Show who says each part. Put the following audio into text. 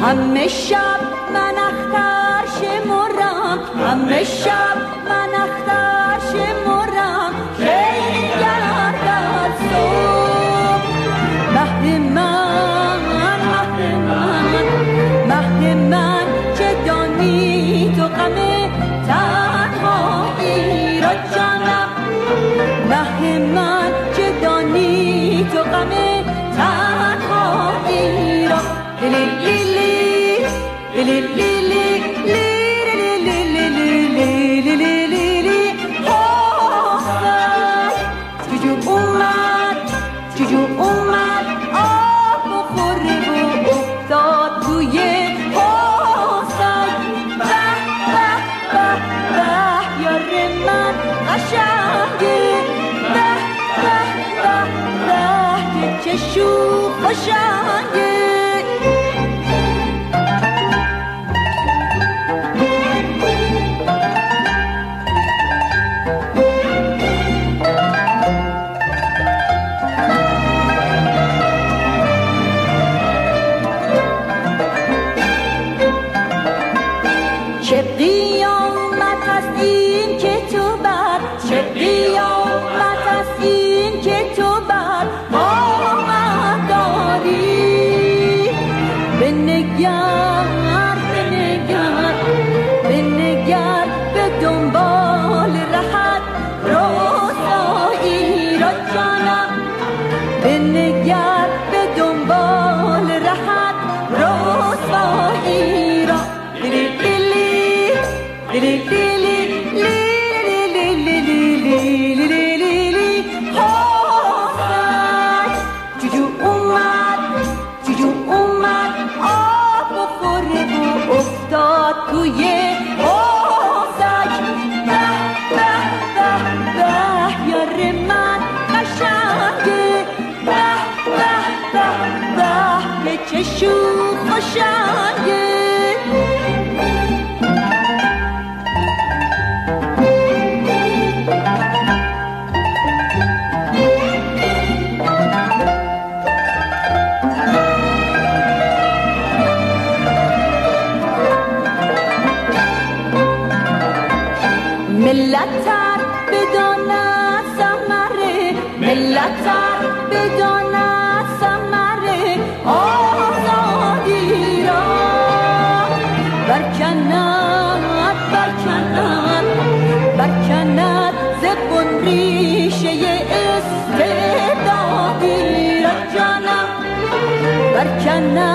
Speaker 1: همه شب من اختر شمرم، همه شب من اختر شمرم، کی گردد صبح. مهد من، مهد من، مهد من، چه دانی تو غم تنهایی را جانم. مهد من، چه دانی تو غم تنهایی را. لیلی لیلی لیلی لیلی لیلی لیلی لیلی حسن چجور اومد، چجور اومد آب بخوره و افتاد توی حسن. به به به به یار من قشنگه، به به به به که چشو خوشنگه. چه قیامت است این که تو بر، چه قیامت است این که تو بر آمد داری. بنگر بنگر بنگر به دنبال رهت رسایی را جانم. بنگر به دنبال رهت رسایی را. لیلی لیلی لیلی لیلی لیلی لیلی حسن چجور اومد، چجور اومد آب بخوره و افتاد توی حوضک. به به به به یار من قشنگه، به به به به که چشو خوشنگه. ملتر بداند ثمره، ملتر بداند ثمره آزادی را. برکند برکند برکند زبون ریشه استعدادی را جانم. برکند